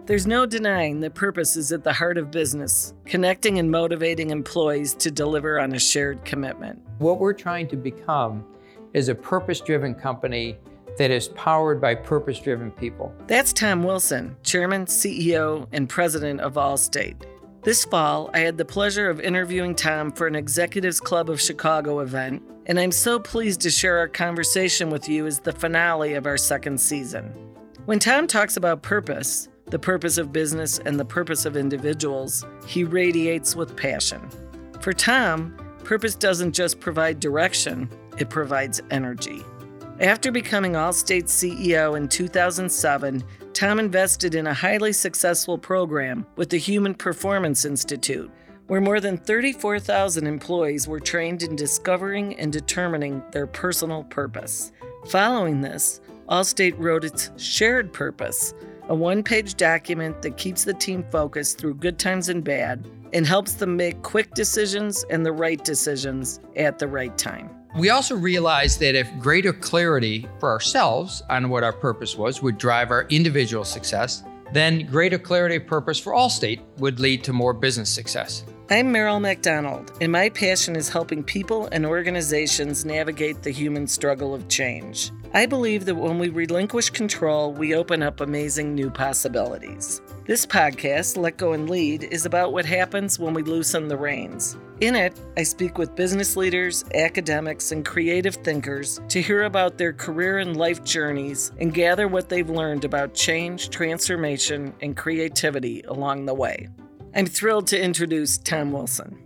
There's no denying that purpose is at the heart of business, connecting and motivating employees to deliver on a shared commitment. What we're trying to become is a purpose-driven company that is powered by purpose-driven people. That's Tom Wilson, Chairman, CEO, and President of Allstate. This fall, I had the pleasure of interviewing Tom for an Executives Club of Chicago event, and I'm so pleased to share our conversation with you as the finale of our second season. When Tom talks about purpose, the purpose of business and the purpose of individuals, he radiates with passion. For Tom, purpose doesn't just provide direction, it provides energy. After becoming Allstate's CEO in 2007, Tom invested in a highly successful program with the Human Performance Institute, where more than 34,000 employees were trained in discovering and determining their personal purpose. Following this, Allstate wrote its Shared Purpose, a one-page document that keeps the team focused through good times and bad and helps them make quick decisions and the right decisions at the right time. We also realized that if greater clarity for ourselves on what our purpose was would drive our individual success, then greater clarity of purpose for Allstate would lead to more business success. I'm Merrill McDonald, and my passion is helping people and organizations navigate the human struggle of change. I believe that when we relinquish control, we open up amazing new possibilities. This podcast, Let Go and Lead, is about what happens when we loosen the reins. In it, I speak with business leaders, academics, and creative thinkers to hear about their career and life journeys and gather what they've learned about change, transformation, and creativity along the way. I'm thrilled to introduce Tom Wilson.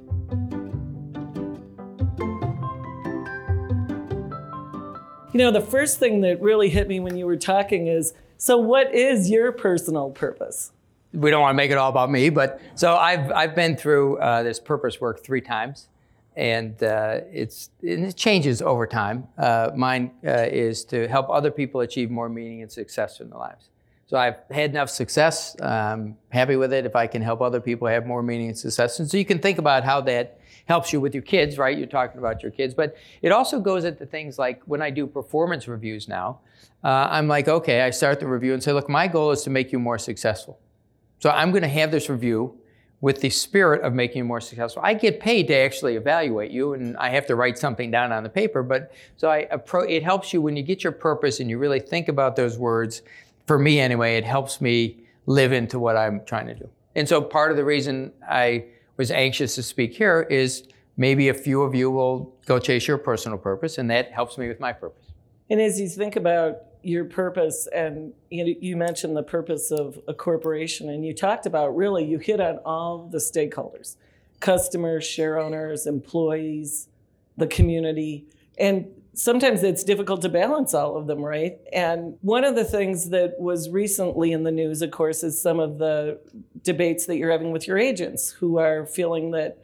You know, the first thing that really hit me when you were talking is, so what is your personal purpose? We don't want to make it all about me, but so I've been through this purpose work 3 times, and it changes over time. Mine is to help other people achieve more meaning and success in their lives. So I've had enough success. I'm happy with it if I can help other people have more meaning and success. And so you can think about how that helps you with your kids, right? You're talking about your kids. But it also goes into things like when I do performance reviews now, I'm like, okay, I start the review and say, look, my goal is to make you more successful. So I'm going to have this review with the spirit of making you more successful. I get paid to actually evaluate you, and I have to write something down on the paper. But so it helps you when you get your purpose and you really think about those words. For me anyway, it helps me live into what I'm trying to do. And so part of the reason I was anxious to speak here is maybe a few of you will go chase your personal purpose, and that helps me with my purpose. And as you think about your purpose, and you mentioned the purpose of a corporation, and you talked about really, you hit on all the stakeholders, customers, share owners, employees, the community, and sometimes it's difficult to balance all of them, right? And one of the things that was recently in the news, of course, is some of the debates that you're having with your agents who are feeling that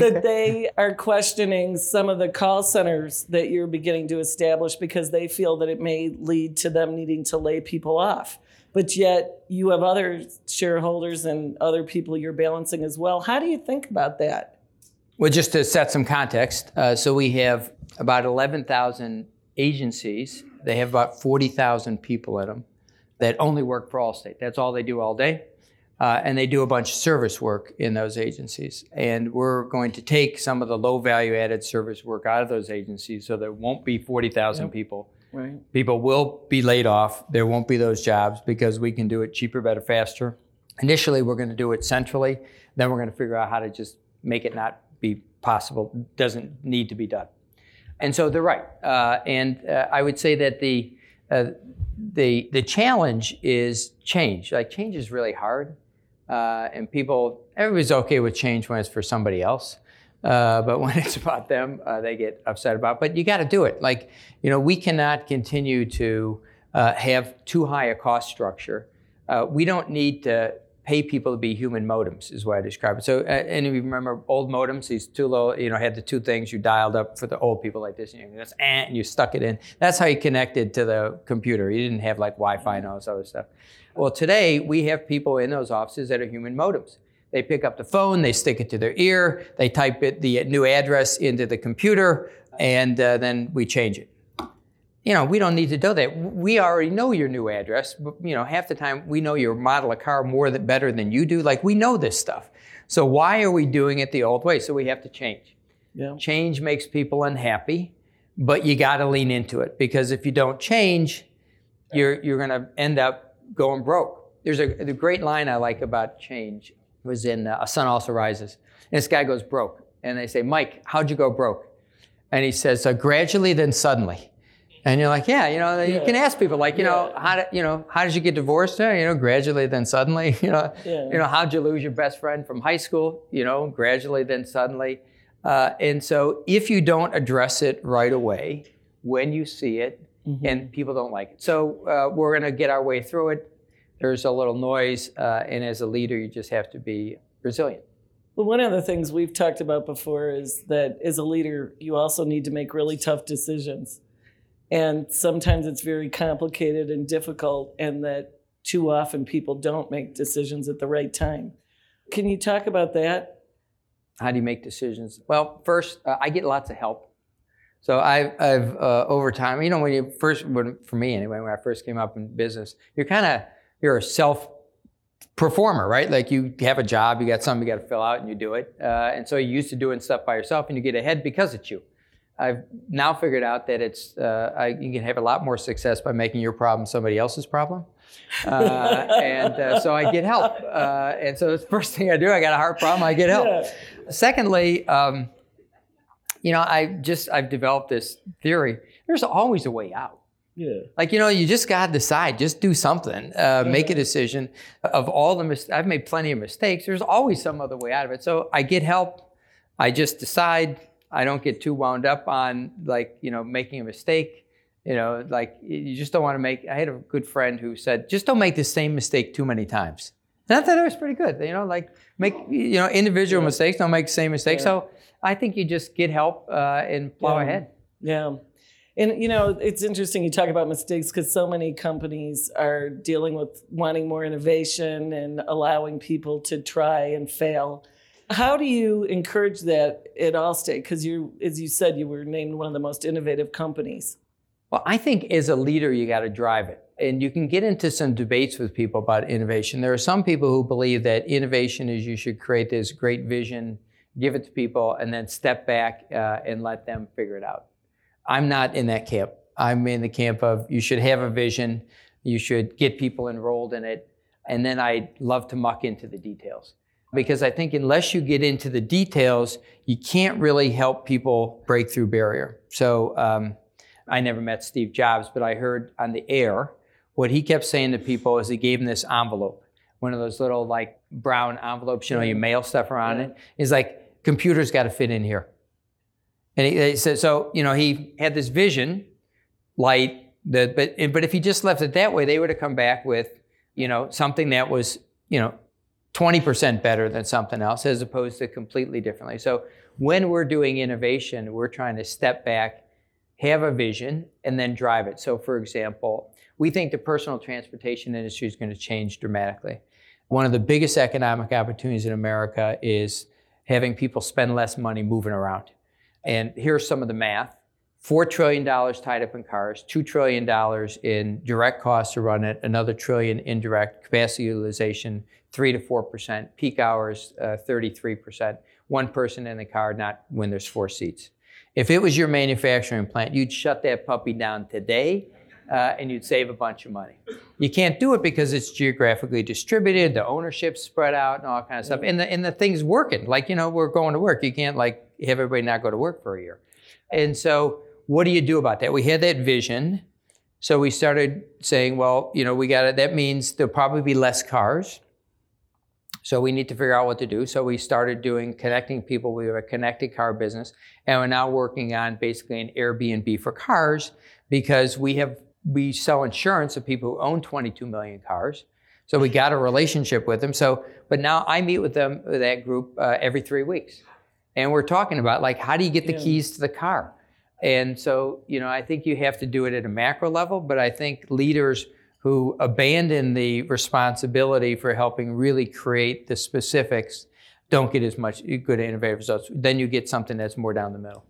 they are questioning some of the call centers that you're beginning to establish because they feel that it may lead to them needing to lay people off. But yet you have other shareholders and other people you're balancing as well. How do you think about that? Well, just to set some context, so we have about 11,000 agencies. They have about 40,000 people in them that only work for Allstate. That's all they do all day. And they do a bunch of service work in those agencies. And we're going to take some of the low value added service work out of those agencies so there won't be 40,000 people. Right. People will be laid off. There won't be those jobs because we can do it cheaper, better, faster. Initially, we're going to do it centrally. Then we're going to figure out how to just make it not be possible. Doesn't need to be done. And so they're right. I would say that the challenge is change. Like, change is really hard. And everybody's okay with change when it's for somebody else. But when it's about them, they get upset about it. But you got to do it. Like, we cannot continue to have too high a cost structure. We don't need to pay people to be human modems, is what I describe it. So, and if you remember old modems, these two little, had the 2 things you dialed up for the old people like this, and you stuck it in. That's how you connected to the computer. You didn't have like Wi-Fi and all this other stuff. Well, today we have people in those offices that are human modems. They pick up the phone, they stick it to their ear, they type the new address into the computer, and then we change it. we don't need to do that. We already know your new address, but half the time we know your model of car better than you do. Like, we know this stuff. So why are we doing it the old way? So we have to change. Yeah. Change makes people unhappy, but you got to lean into it, because if you don't change, you're going to end up going broke. There's the great line I like about change was in A Sun Also Rises. And this guy goes broke. And they say, Mike, how'd you go broke? And he says, gradually, then suddenly. And you're like, you can ask people, like, how did you get divorced? Gradually, then suddenly. How'd you lose your best friend from high school? Gradually, then suddenly. And so if you don't address it right away, when you see it, and people don't like it. So we're going to get our way through it. There's a little noise, and as a leader, you just have to be resilient. Well, one of the things we've talked about before is that as a leader, you also need to make really tough decisions. And sometimes it's very complicated and difficult, and that too often people don't make decisions at the right time. Can you talk about that? How do you make decisions? Well, first, I get lots of help. So I've over time, for me anyway, when I first came up in business, you're a self-performer, right? Like, you have a job, you got something you got to fill out, and you do it. And so you're used to doing stuff by yourself, and you get ahead because it's you. I've now figured out that you can have a lot more success by making your problem somebody else's problem. So I get help. And so the first thing I do, I got a heart problem, I get help. Yeah. Secondly, I've developed this theory. There's always a way out. Yeah. Like, you just got to decide, just do something, make a decision. Of all I've made plenty of mistakes. There's always some other way out of it. So I get help. I just decide. I don't get too wound up on making a mistake. You just don't want to make. I had a good friend who said, just don't make the same mistake too many times. And I thought that was pretty good. Make individual mistakes, don't make the same mistake. Yeah. So I think you just get help and plow ahead. Yeah. And, it's interesting you talk about mistakes, because so many companies are dealing with wanting more innovation and allowing people to try and fail. How do you encourage that at Allstate? Because as you said, you were named one of the most innovative companies. Well, I think as a leader, you got to drive it. And you can get into some debates with people about innovation. There are some people who believe that innovation is you should create this great vision, give it to people, and then step back and let them figure it out. I'm not in that camp. I'm in the camp of you should have a vision, you should get people enrolled in it, and then I love to muck into the details. Because I think unless you get into the details, you can't really help people break through barrier. So I never met Steve Jobs, but I heard on the air what he kept saying to people is he gave them this envelope, one of those little brown envelopes, you mail stuff around it. He's like, computers got to fit in here. And he said, so, he had this vision, but if he just left it that way, they would have come back with, something that was, 20% better than something else, as opposed to completely differently. So when we're doing innovation, we're trying to step back, have a vision, and then drive it. So for example, we think the personal transportation industry is going to change dramatically. One of the biggest economic opportunities in America is having people spend less money moving around. And here's some of the math. $4 trillion tied up in cars, $2 trillion in direct costs to run it, another trillion indirect, capacity utilization, 3 to 4%, peak hours, 33%, one person in the car, not when there's 4 seats. If it was your manufacturing plant, you'd shut that puppy down today and you'd save a bunch of money. You can't do it because it's geographically distributed, the ownership's spread out and all kind of stuff. And the thing's working. We're going to work. You can't have everybody not go to work for a year. And so what do you do about that? We had that vision. So we started saying, well, that means there'll probably be less cars. So we need to figure out what to do. So we started connecting people. We have a connected car business. And we're now working on basically an Airbnb for cars, because we sell insurance to people who own 22 million cars. So we got a relationship with them. But now I meet with that group every 3 weeks. And we're talking about how do you get the keys to the car? And so, I think you have to do it at a macro level, but I think leaders who abandon the responsibility for helping really create the specifics don't get as much good innovative results. Then you get something that's more down the middle.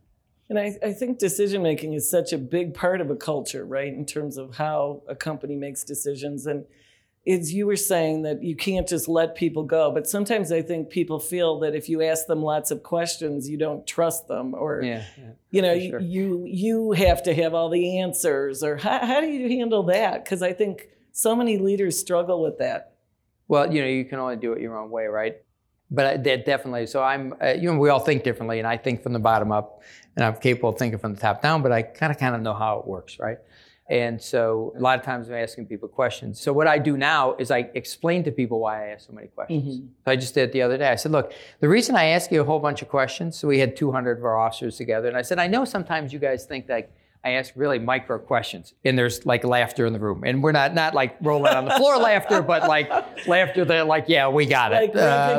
And I think decision making is such a big part of a culture, right? In terms of how a company makes decisions. And as you were saying that you can't just let people go, but sometimes I think people feel that if you ask them lots of questions, you don't trust them, or sure. you have to have all the answers, or how do you handle that? Because I think so many leaders struggle with that. Well, you can only do it your own way, right? But that definitely. So I'm, we all think differently, and I think from the bottom up, and I'm capable of thinking from the top down. But I kind of know how it works, right? And so a lot of times I'm asking people questions. So what I do now is I explain to people why I ask so many questions. Mm-hmm. So I just did it the other day. I said, look, the reason I ask you a whole bunch of questions. So we had 200 of our officers together, and I said, I know sometimes you guys think that I ask really micro questions, and there's like laughter in the room, and we're not like rolling on the floor laughter, but like laughter that like, yeah, we got it,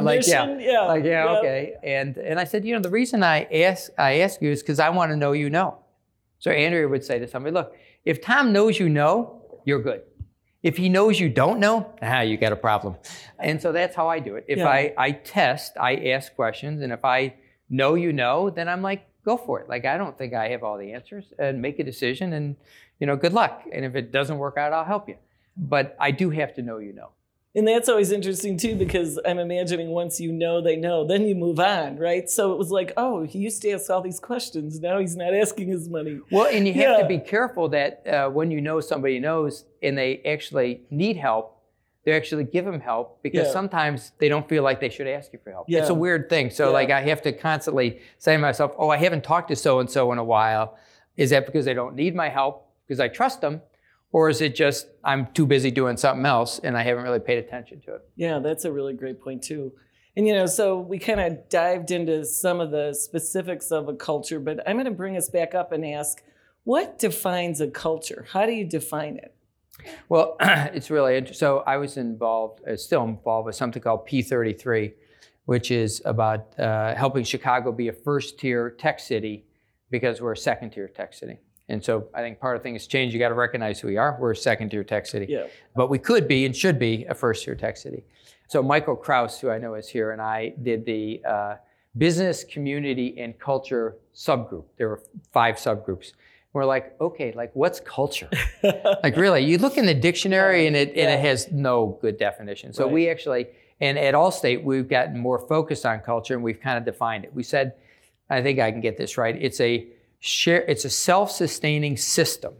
okay. And I said, the reason I ask you is because I want to know you know. So Andrea would say to somebody, look, if Tom knows you know, you're good. If he knows you don't know, you got a problem. And so that's how I do it. If I test, I ask questions, and if I know you know, then I'm like, go for it. Like, I don't think I have all the answers, and make a decision, and, good luck. And if it doesn't work out, I'll help you. But I do have to know you know. And that's always interesting, too, because I'm imagining once you know they know, then you move on, right? So it was like, oh, he used to ask all these questions. Now he's not asking as many. Well, and you have to be careful that when you know somebody knows and they actually need help, they actually give them help, because sometimes they don't feel like they should ask you for help. Yeah. It's a weird thing. So like I have to constantly say to myself, I haven't talked to so-and-so in a while. Is that because they don't need my help because I trust them? Or is it just I'm too busy doing something else and I haven't really paid attention to it? Yeah, that's a really great point too. And so we kind of dived into some of the specifics of a culture, but I'm going to bring us back up and ask, what defines a culture? How do you define it? Well, it's really interesting. So I was still involved with something called P33, which is about helping Chicago be a first-tier tech city because we're a second-tier tech city. And so I think part of the thing has changed. You got to recognize who we are. We're a second-tier tech city. Yeah. But we could be and should be a first-tier tech city. So Michael Kraus, who I know is here, and I did the business, community, and culture subgroup. There were 5 subgroups. We're like, okay, like what's culture? Like really, you look in the dictionary and it has no good definition. So we actually, and at Allstate, we've gotten more focused on culture, and we've kind of defined it. We said, I think I can get this right. It's a self-sustaining system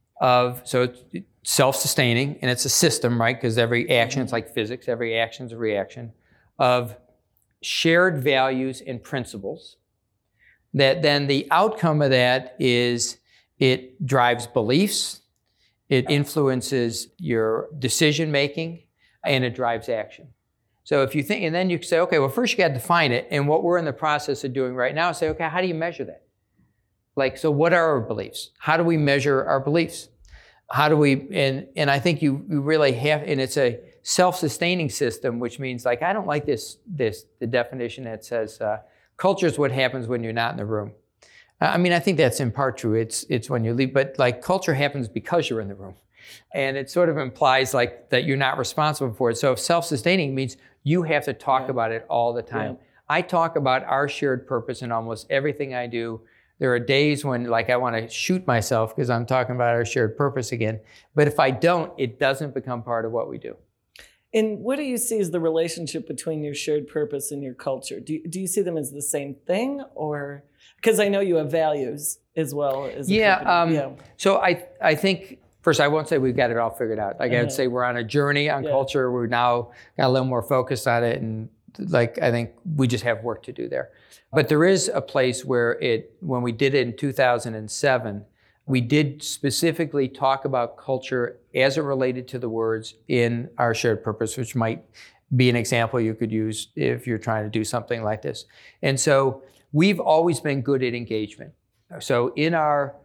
so it's self-sustaining, and it's a system, right? Because every action, it's like physics, every action is a reaction of shared values and principles, that then the outcome of that is it drives beliefs, it influences your decision making, and it drives action. So if you think, and then you say, okay, well, first you got to define it. And what we're in the process of doing right now is say, okay, how do you measure that? Like, so what are our beliefs? How do we measure our beliefs? How do we, and I think you really have, and it's a self-sustaining system, which means like, I don't like the definition that says culture is what happens when you're not in the room. I mean, I think that's in part true. It's when you leave, but like culture happens because you're in the room. And it sort of implies like that you're not responsible for it. So if self-sustaining means you have to talk about it all the time. Yeah. I talk about our shared purpose in almost everything I do. There are days when like I want to shoot myself because I'm talking about our shared purpose again. But if I don't, it doesn't become part of what we do. And what do you see as the relationship between your shared purpose and your culture? Do you see them as the same thing, or because I know you have values as well as a company. So I think first I won't say we've got it all figured out. Like I would say we're on a journey on culture. We're now got a little more focused on it, and like I think we just have work to do there. But there is a place where when we did it in 2007. We did specifically talk about culture as it related to the words in our shared purpose, which might be an example you could use if you're trying to do something like this. And so we've always been good at engagement. So in our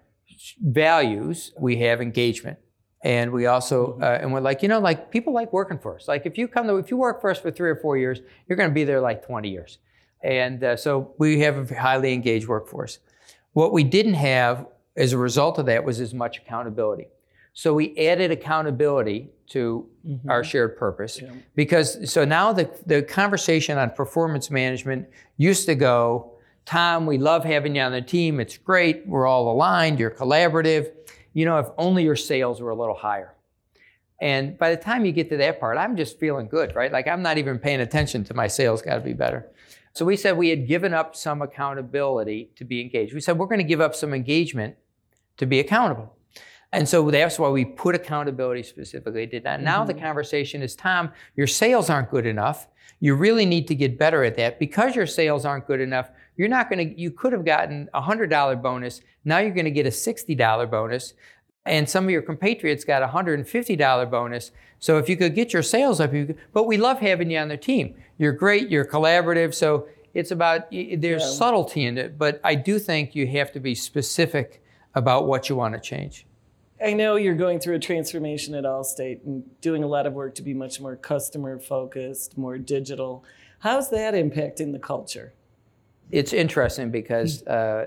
values, we have engagement. And we also, and we're like, like people like working for us. Like if you work for us for 3 or 4 years, you're going to be there like 20 years. And so we have a highly engaged workforce. What we didn't have as a result of that was as much accountability. So we added accountability to our shared purpose because so now the conversation on performance management used to go Tom, we love having you on the team. It's great. We're all aligned. You're collaborative. If only your sales were a little higher. And by the time you get to that part, I'm just feeling good, right? Like I'm not even paying attention to my sales got to be better. So we said we had given up some accountability to be engaged. We said we're going to give up some engagement to be accountable. And so that's why we put accountability specifically did that. Now the conversation is, Tom, your sales aren't good enough. You really need to get better at that. Because your sales aren't good enough, you could have gotten a $100 bonus. Now you're going to get a $60 bonus. And some of your compatriots got a $150 bonus. So if you could get your sales up, but we love having you on the team. You're great, you're collaborative. So it's about, there's subtlety in it, but I do think you have to be specific about what you want to change. I know you're going through a transformation at Allstate and doing a lot of work to be much more customer focused, more digital. How's that impacting the culture? It's interesting because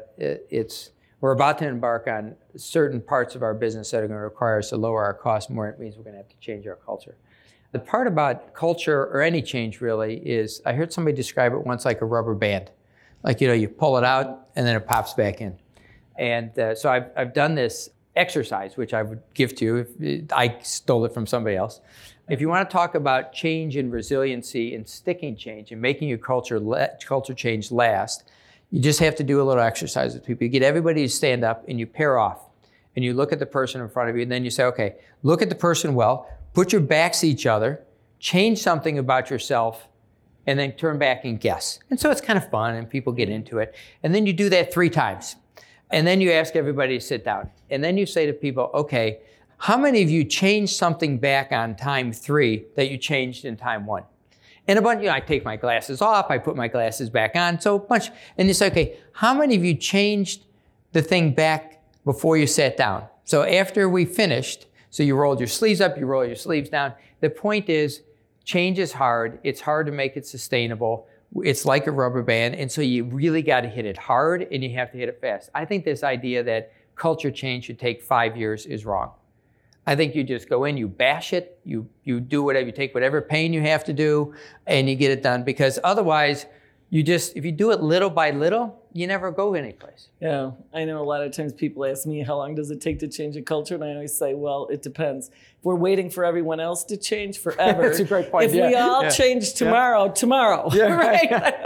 we're about to embark on certain parts of our business that are going to require us to lower our costs more. It means we're going to have to change our culture. The part about culture, or any change really, is I heard somebody describe it once like a rubber band. Like, you pull it out and then it pops back in. And so I've done this exercise, which I would give to you. I stole it from somebody else. If you want to talk about change and resiliency and sticking change and making your culture change last, you just have to do a little exercise with people. You get everybody to stand up and you pair off and you look at the person in front of you and then you say, okay, look at the person well, put your backs to each other, change something about yourself, and then turn back and guess. And so it's kind of fun and people get into it. And then you do that 3 times. And then you ask everybody to sit down. And then you say to people, okay, how many of you changed something back on time 3 that you changed in time 1? And a bunch, I take my glasses off, I put my glasses back on, so a bunch. And you say, okay, how many of you changed the thing back before you sat down? So after we finished, so you rolled your sleeves up, you roll your sleeves down. The point is, change is hard. It's hard to make it sustainable. It's like a rubber band, and so you really got to hit it hard, and you have to hit it fast. I think this idea that culture change should take 5 years is wrong. I think you just go in, you bash it, you do whatever, you take whatever pain you have to do, and you get it done. Because otherwise, if you do it little by little, you never go anyplace. Yeah, I know a lot of times people ask me, how long does it take to change a culture? And I always say, well, it depends. If we're waiting for everyone else to change forever. That's a great point. If we all change tomorrow. Yeah, right?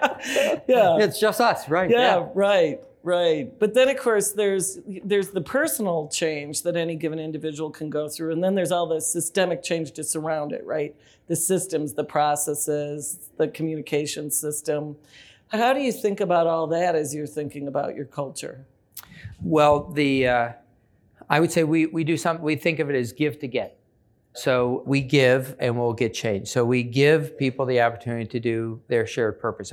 Yeah. It's just us, right? Yeah, right. But then, of course, there's the personal change that any given individual can go through. And then there's all the systemic change to surround it, right? The systems, the processes, the communication system. How do you think about all that as you're thinking about your culture? Well, I would say we do something, we think of it as give to get. So we give and we'll get change. So we give people the opportunity to do their shared purpose.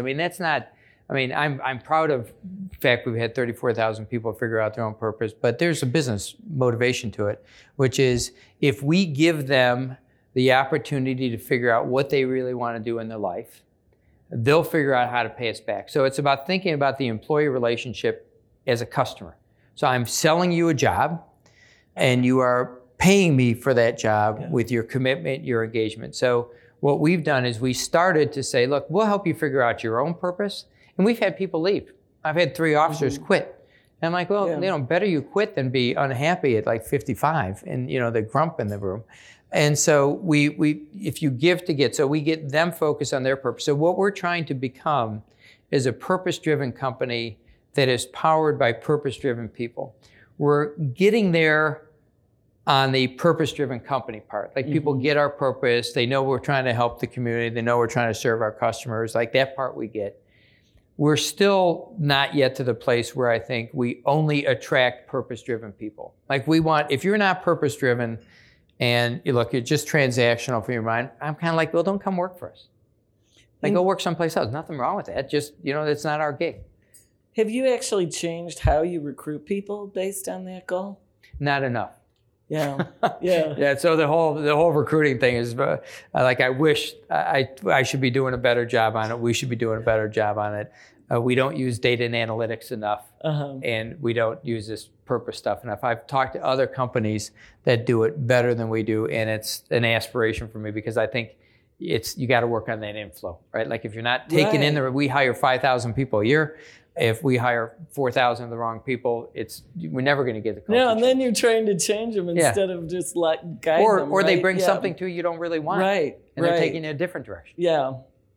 I'm proud of the fact we've had 34,000 people figure out their own purpose, but there's a business motivation to it, which is if we give them the opportunity to figure out what they really want to do in their life, they'll figure out how to pay us back. So it's about thinking about the employee relationship as a customer. So I'm selling you a job, and you are paying me for that job with your commitment, your engagement. So what we've done is we started to say, look, we'll help you figure out your own purpose. And we've had people leave. I've had 3 officers quit. And I'm like, well, better you quit than be unhappy at like 55 and, the grump in the room. And so if you give to get, so we get them focused on their purpose. So what we're trying to become is a purpose-driven company that is powered by purpose-driven people. We're getting there on the purpose-driven company part. Like people get our purpose, they know we're trying to help the community, they know we're trying to serve our customers, like that part we get. We're still not yet to the place where I think we only attract purpose-driven people. Like if you're not purpose-driven and you're just transactional for your mind, I'm kind of like, well, don't come work for us. Like go work someplace else. Nothing wrong with that. Just, that's not our gig. Have you actually changed how you recruit people based on that goal? Not enough. Yeah. Yeah. So the whole recruiting thing is I wish I should be doing a better job on it. We should be doing a better job on it. We don't use data and analytics enough, and we don't use this purpose stuff enough. I've talked to other companies that do it better than we do, and it's an aspiration for me because I think you got to work on that inflow, right? Like if you're not taking in we hire 5,000 people a year. If we hire 4,000 of the wrong people, we're never going to get the culture. No, and then change. you're trying to change them instead of just guide them. Or they right? bring something to you don't really want. Right. And they're taking you in a different direction. Yeah.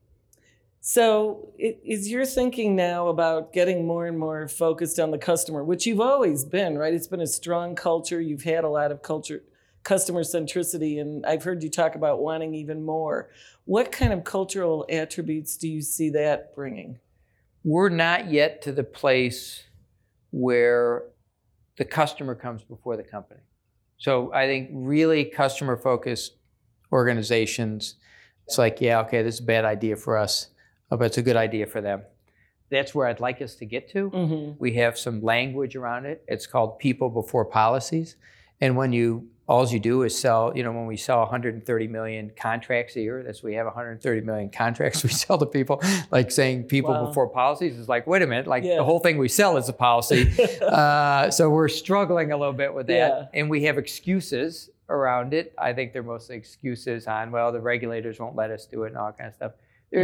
So is your thinking now about getting more and more focused on the customer, which you've always been, right? It's been a strong culture. You've had a lot of customer centricity, and I've heard you talk about wanting even more. What kind of cultural attributes do you see that bringing? We're not yet to the place where the customer comes before the company. So I think really customer-focused organizations, it's like, yeah, okay, this is a bad idea for us, but it's a good idea for them. That's where I'd like us to get to. Mm-hmm. We have some language around it. It's called people before policies. And all you do is sell, when we sell 130 million contracts a year, we have 130 million contracts we sell to people, like saying people before policies is like, wait a minute, the whole thing we sell is a policy. So we're struggling a little bit with that. Yeah. And we have excuses around it. I think they're mostly excuses on, the regulators won't let us do it and all that kind of stuff.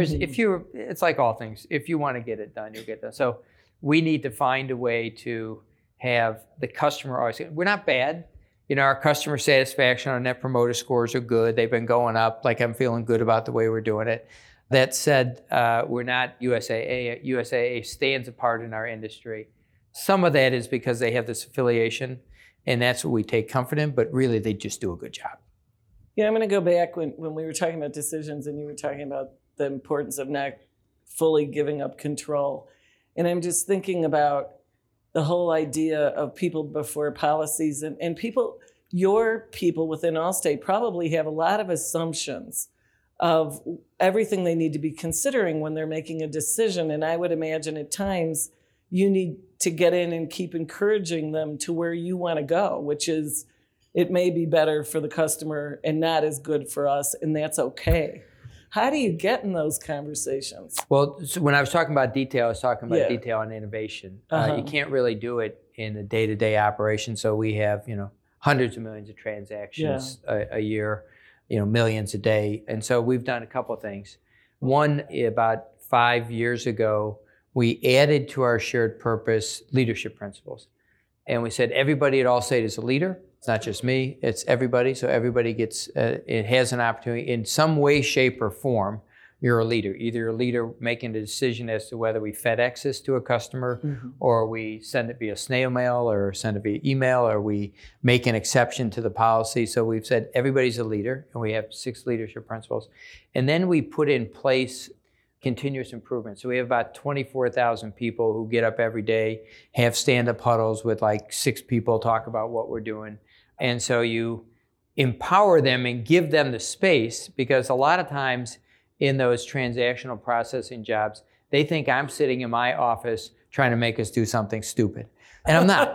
It's like all things. If you want to get it done, you'll get it done. So we need to find a way to have the customer always, we're not bad. Our customer satisfaction, our net promoter scores are good. They've been going up. I'm feeling good about the way we're doing it. That said, we're not USAA. USAA stands apart in our industry. Some of that is because they have this affiliation, and that's what we take comfort in, but really they just do a good job. Yeah, I'm going to go back when we were talking about decisions and you were talking about the importance of not fully giving up control. And I'm just thinking about the whole idea of people before policies and people, your people within Allstate probably have a lot of assumptions of everything they need to be considering when they're making a decision. And I would imagine at times you need to get in and keep encouraging them to where you want to go, which is it may be better for the customer and not as good for us, and that's okay. How do you get in those conversations? Well, so when I was talking about detail, I was talking about detail and innovation. You can't really do it in a day-to-day operation. So we have, hundreds of millions of transactions a year, millions a day. And so we've done a couple of things. One, about 5 years ago, we added to our shared purpose leadership principles. And we said everybody at Allstate is a leader. It's not just me, it's everybody. So everybody it has an opportunity in some way, shape, or form. You're a leader. Either you're a leader making a decision as to whether we FedEx this to a customer, or we send it via snail mail, or send it via email, or we make an exception to the policy. So we've said everybody's a leader, and we have 6 leadership principles. And then we put in place continuous improvement. So we have about 24,000 people who get up every day, have stand-up huddles with 6 people, talk about what we're doing. And so you empower them and give them the space, because a lot of times in those transactional processing jobs, they think I'm sitting in my office trying to make us do something stupid. And I'm not.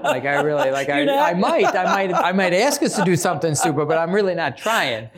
I might ask us to do something stupid, but I'm really not trying.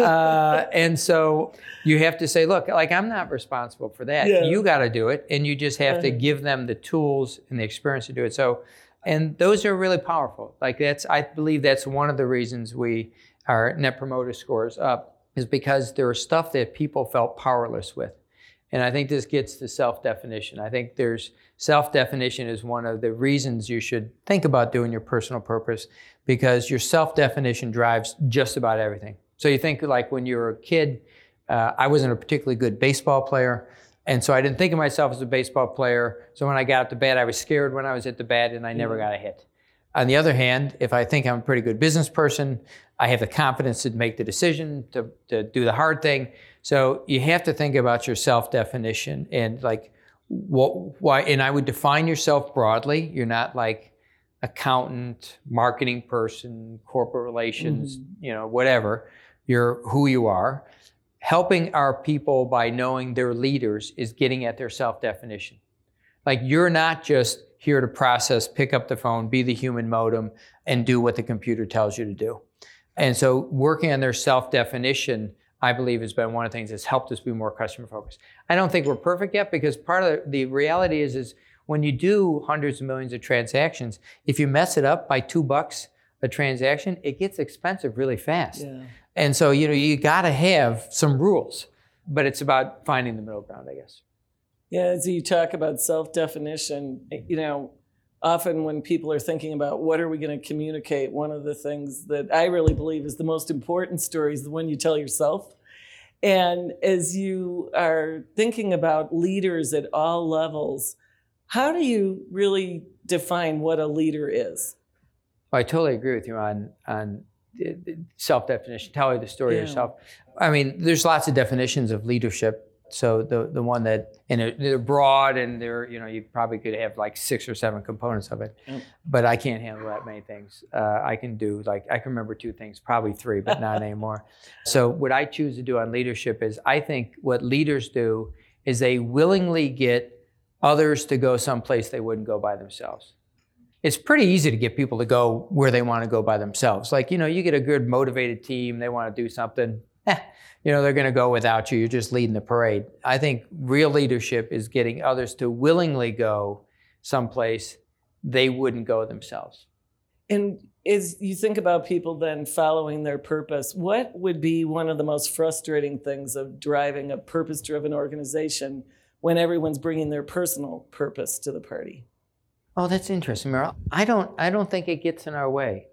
And so you have to say, look, I'm not responsible for that. Yeah. You got to do it, and you just have to give them the tools and the experience to do it. So, and those are really powerful. I believe that's one of the reasons our net promoter scores up, is because there was stuff that people felt powerless with. And I think this gets to self-definition. I think self-definition is one of the reasons you should think about doing your personal purpose, because your self-definition drives just about everything. So you think when you were a kid, I wasn't a particularly good baseball player. And so I didn't think of myself as a baseball player. So when I got up to bat, I was scared when I was at the bat, and I never got a hit. On the other hand, if I think I'm a pretty good business person, I have the confidence to make the decision, to do the hard thing. So you have to think about your self-definition and why. And I would define yourself broadly. You're not accountant, marketing person, corporate relations, whatever. You're who you are. Helping our people by knowing they're leaders is getting at their self-definition. You're not just here to process, pick up the phone, be the human modem, and do what the computer tells you to do. And so working on their self-definition, I believe, has been one of the things that's helped us be more customer-focused. I don't think we're perfect yet, because part of the reality is when you do hundreds of millions of transactions, if you mess it up by $2 a transaction, it gets expensive really fast. Yeah. And so, you got to have some rules, but it's about finding the middle ground, I guess. Yeah, as you talk about self-definition, often when people are thinking about what are we going to communicate, one of the things that I really believe is the most important story is the one you tell yourself. And as you are thinking about leaders at all levels, how do you really define what a leader is? I totally agree with you on self-definition. Tell the story yourself. I mean, there's lots of definitions of leadership. So the one that, and they're broad and they're, you probably could have like 6 or 7 components of it, but I can't handle that many things. I can remember 2 things, probably 3, but not anymore. So what I choose to do on leadership is, I think what leaders do is they willingly get others to go someplace they wouldn't go by themselves. It's pretty easy to get people to go where they want to go by themselves. Like, you get a good motivated team, they want to do something, they're going to go without you. You're just leading the parade. I think real leadership is getting others to willingly go someplace they wouldn't go themselves. And as you think about people then following their purpose, what would be one of the most frustrating things of driving a purpose-driven organization when everyone's bringing their personal purpose to the party? Oh, that's interesting, Meryl. I don't think it gets in our way.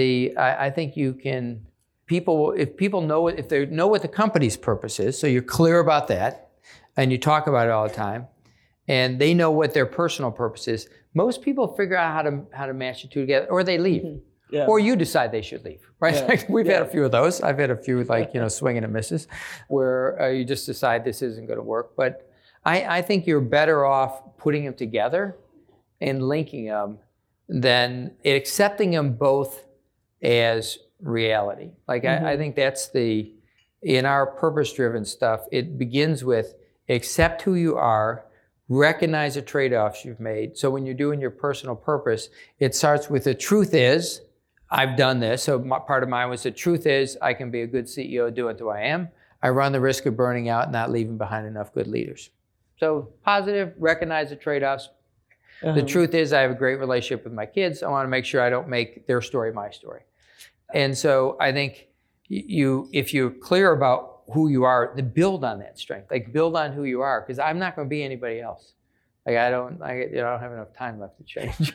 I think you can. If they know what the company's purpose is, so you're clear about that, and you talk about it all the time, and they know what their personal purpose is, most people figure out how to match the two together, or they leave. Mm-hmm. Yeah. Or you decide they should leave, right? Yeah. Like we've had a few of those. I've had a few swinging and misses, where you just decide this isn't going to work. But I think you're better off putting them together and linking them than accepting them both as reality. Like I think that's in our purpose-driven stuff, it begins with accept who you are, recognize the trade-offs you've made. So when you're doing your personal purpose, it starts with the truth is, I've done this. So part of mine was the truth is, I can be a good CEO doing who I am. I run the risk of burning out and not leaving behind enough good leaders. So positive, recognize the trade-offs. The truth is, I have a great relationship with my kids. I want to make sure I don't make their story my story. And so I think if you're clear about who you are, to build on that strength, like build on who you are, because I'm not going to be anybody else. Like I don't have enough time left to change.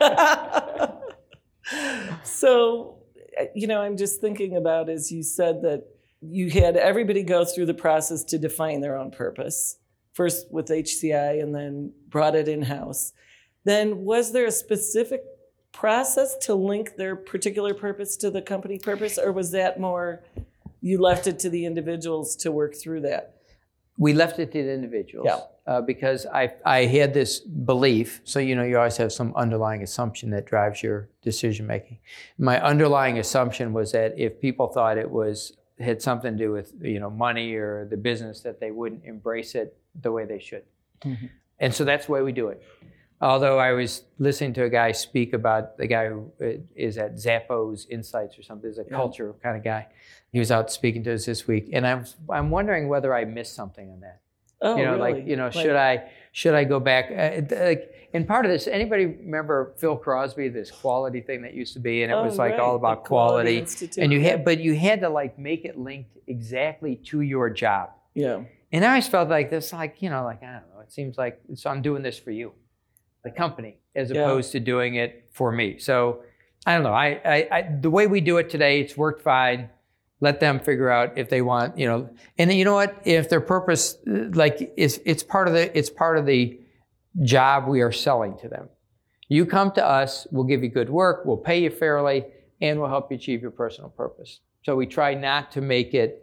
So, I'm just thinking about, as you said, that you had everybody go through the process to define their own purpose, first with HCI and then brought it in-house. Then was there a specific process to link their particular purpose to the company purpose, or was that more you left it to the individuals to work through that? We left it to the individuals because I had this belief. So, you always have some underlying assumption that drives your decision making. My underlying assumption was that if people thought it had something to do with, money or the business, that they wouldn't embrace it the way they should. Mm-hmm. And so that's the way we do it. Although I was listening to a guy speak about the guy who is at Zappos Insights or something, is a culture kind of guy. He was out speaking to us this week, and I'm wondering whether I missed something on that. Oh, really? Should I go back? And part of this, anybody remember Phil Crosby, this quality thing that used to be, and it was all about quality, and you had to make it linked exactly to your job. Yeah. And I always felt like this, I don't know. It seems like I'm doing this for you, the company, as opposed to doing it for me. So I don't know. I the way we do it today, it's worked fine. Let them figure out if they want, and then you know what? If their purpose, it's part of the job we are selling to them. You come to us, we'll give you good work, we'll pay you fairly, and we'll help you achieve your personal purpose. So we try to make it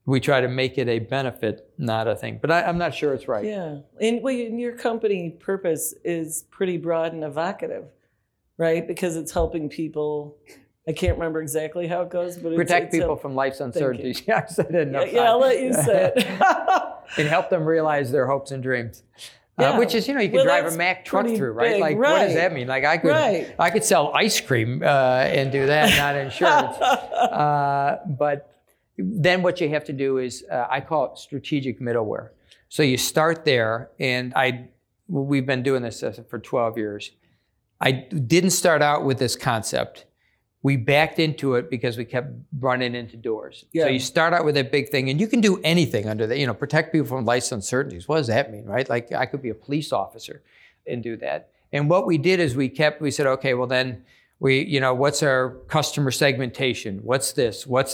a benefit, not a thing. But I'm not sure it's right. Yeah. And your company purpose is pretty broad and evocative, right? Because it's helping people. I can't remember exactly how it goes, but protect people from life's uncertainties. Yeah, I said it enough times. I'll let you say it. And help them realize their hopes and dreams. Which is, you could drive a Mack truck through, right? What does that mean? I could sell ice cream and do that, not insurance. But then what you have to do is, I call it strategic middleware. So you start there, and we've been doing this for 12 years. I didn't start out with this concept. we backed into it because we kept running into doors. Yeah. So you start out with a big thing, and you can do anything under that. Protect people from life's uncertainties. What does that mean, right? Like I could be a police officer and do that. And what we did is we said, okay, well then what's our customer segmentation? What's this? What's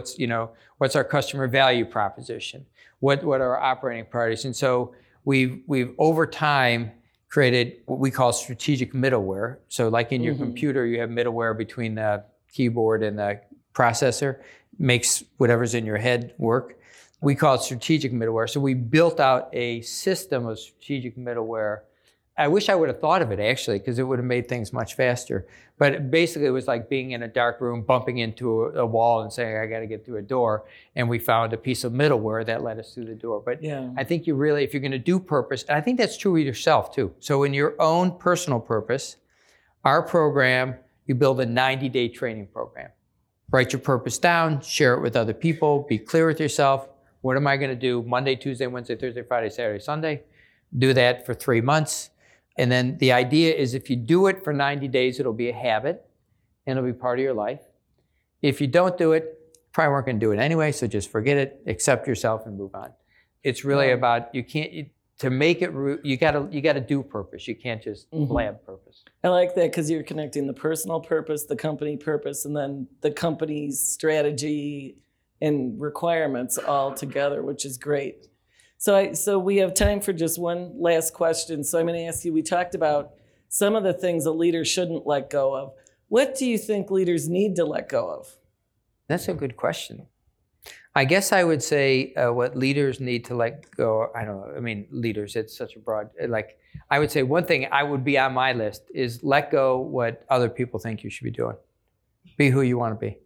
our customer value proposition? What are our operating priorities? And so we've over time created what we call strategic middleware. So like in your computer, you have middleware between the keyboard and the processor, makes whatever's in your head work. We call it strategic middleware. So we built out a system of strategic middleware. I wish I would have thought of it actually, because it would have made things much faster. But basically it was like being in a dark room, bumping into a wall and saying, I got to get through a door. And we found a piece of middleware that led us through the door. But I think you really, if you're going to do purpose, and I think that's true with yourself too. So in your own personal purpose, our program, you build a 90-day training program. Write your purpose down, share it with other people, be clear with yourself. What am I going to do Monday, Tuesday, Wednesday, Thursday, Friday, Saturday, Sunday? Do that for 3 months. And then the idea is if you do it for 90 days, it'll be a habit and it'll be part of your life. If you don't do it, probably weren't going to do it anyway, so just forget it, accept yourself and move on. It's really about, to make it, you got to do purpose. You can't just blab purpose. I like that because you're connecting the personal purpose, the company purpose, and then the company's strategy and requirements all together, which is great. So we have time for just one last question. So I'm going to ask you, we talked about some of the things a leader shouldn't let go of. What do you think leaders need to let go of? That's a good question. I guess I would say what leaders need to let go, I don't know, I mean, leaders, it's such a broad, I would say one thing I would be on my list is let go what other people think you should be doing. Be who you want to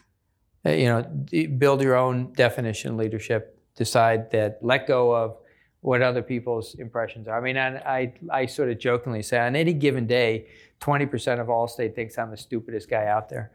be. Build your own definition of leadership. Decide that, let go of what other people's impressions are. I mean, I sort of jokingly say on any given day, 20% of Allstate thinks I'm the stupidest guy out there.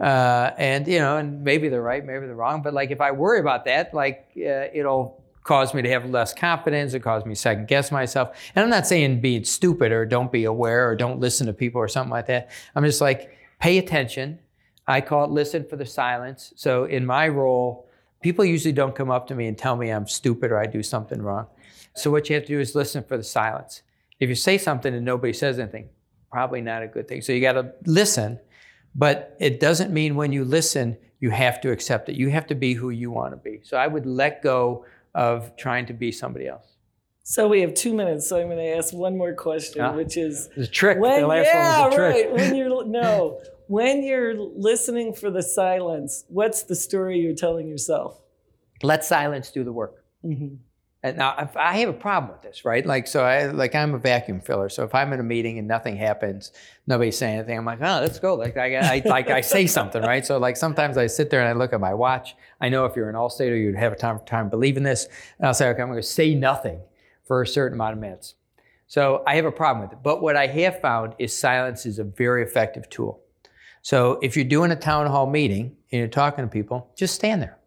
And maybe they're right, maybe they're wrong. But if I worry about that, it'll cause me to have less confidence. It cause me to second guess myself. And I'm not saying being stupid or don't be aware or don't listen to people or something like that. I'm just pay attention. I call it listen for the silence. So in my role, people usually don't come up to me and tell me I'm stupid or I do something wrong. So what you have to do is listen for the silence. If you say something and nobody says anything, probably not a good thing. So you got to listen, but it doesn't mean when you listen, you have to accept it. You have to be who you want to be. So I would let go of trying to be somebody else. So we have 2 minutes, so I'm going to ask one more question, which is... The trick. The last one was a trick. Right. When you're listening for the silence, what's the story you're telling yourself? Let silence do the work. Mm-hmm. And now, if I have a problem with this, right? I'm a vacuum filler. So if I'm in a meeting and nothing happens, nobody's saying anything, I'm let's go. I say something, right? So sometimes I sit there and I look at my watch. I know if you're an Allstate or you'd have a time believing this, and I'll say, okay, I'm going to say nothing for a certain amount of minutes. So I have a problem with it. But what I have found is silence is a very effective tool. So if you're doing a town hall meeting and you're talking to people, just stand there.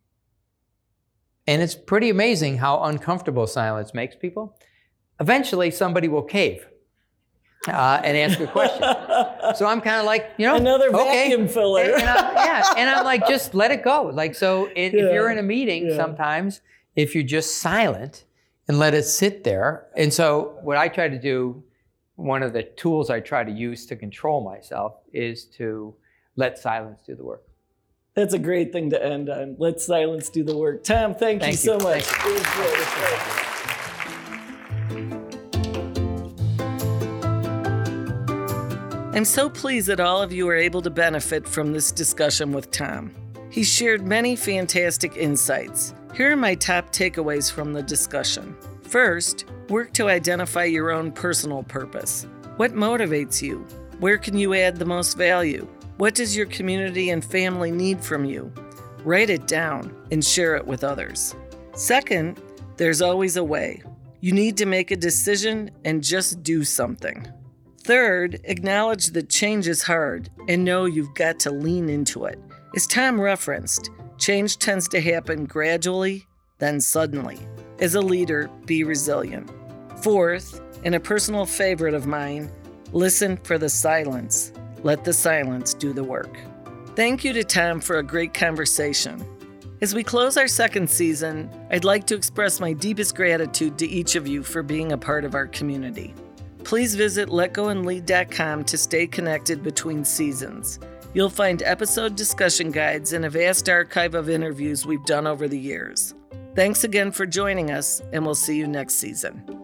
And it's pretty amazing how uncomfortable silence makes people. Eventually, somebody will cave and ask a question. So I'm kind of another vacuum filler. And I'm just let it go. If you're in a meeting, sometimes if you're just silent and let it sit there. And so what I try to do, one of the tools I try to use to control myself is to let silence do the work. That's a great thing to end on. Let silence do the work. Tom, thank you so much. It was great. I'm so pleased that all of you are able to benefit from this discussion with Tom. He shared many fantastic insights. Here are my top takeaways from the discussion. First, work to identify your own personal purpose. What motivates you? Where can you add the most value? What does your community and family need from you? Write it down and share it with others. Second, there's always a way. You need to make a decision and just do something. Third, acknowledge that change is hard and know you've got to lean into it. As Tom referenced, change tends to happen gradually, then suddenly. As a leader, be resilient. Fourth, and a personal favorite of mine, listen for the silence. Let the silence do the work. Thank you to Tom for a great conversation. As we close our second season, I'd like to express my deepest gratitude to each of you for being a part of our community. Please visit letgoandlead.com to stay connected between seasons. You'll find episode discussion guides and a vast archive of interviews we've done over the years. Thanks again for joining us, and we'll see you next season.